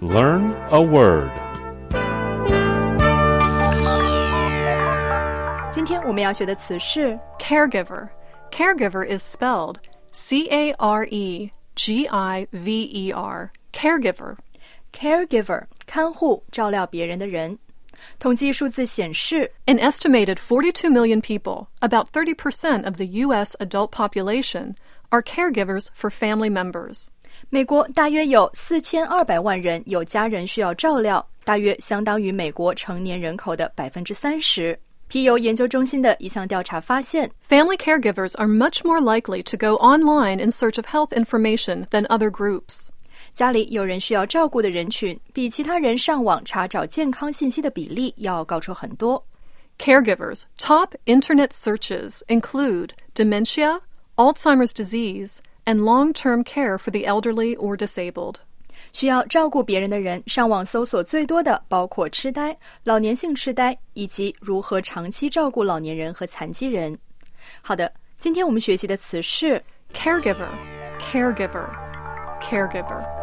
Learn a word. 今天我们要学的词是 Caregiver. Caregiver is spelled C-A-R-E-G-I-V-E-R. Caregiver. caregiver 看护照料别人的人。统计数字显示 An estimated 42 million people, about 30% of the U.S. adult population, are caregivers for family members. 美国大约有4200万人有家人需要照料，大约相当于美国成年人口的30%。皮尤研究中心的一项调查发现 Family caregivers are much more likely to go online in search of health information than other groups. 家里有人需要照顾的人群，比其他人上网查找健康信息的比例要高出很多。 Caregivers' top internet searches include dementia, Alzheimer's disease, and long-term care for the elderly or disabled. 需要照顾别人的人上网搜索最多的包括痴呆、老年性痴呆以及如何长期照顾老年人和残疾人。好的，今天我们学习的词是 Caregiver, caregiver, caregiver.